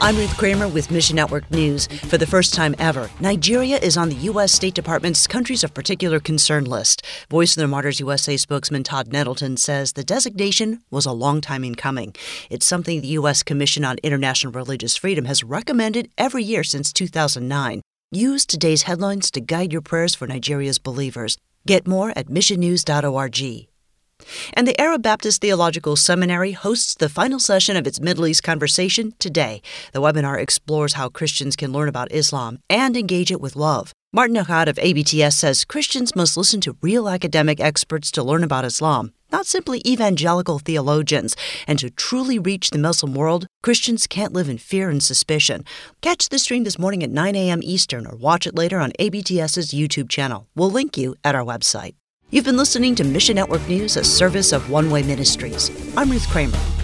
I'm Ruth Kramer with Mission Network News. For the first time ever, Nigeria is on the U.S. State Department's Countries of Particular Concern list. Voice of the Martyrs USA spokesman Todd Nettleton says the designation was a long time in coming. It's something the U.S. Commission on International Religious Freedom has recommended every year since 2009. Use today's headlines to guide your prayers for Nigeria's believers. Get more at missionnews.org. And the Arab Baptist Theological Seminary hosts the final session of its Middle East Conversation today. The webinar explores how Christians can learn about Islam and engage it with love. Martin Ahad of ABTS says Christians must listen to real academic experts to learn about Islam, not simply evangelical theologians. And to truly reach the Muslim world, Christians can't live in fear and suspicion. Catch the stream this morning at 9 a.m. Eastern or watch it later on ABTS's YouTube channel. We'll link you at our website. You've been listening to Mission Network News, a service of One Way Ministries. I'm Ruth Kramer.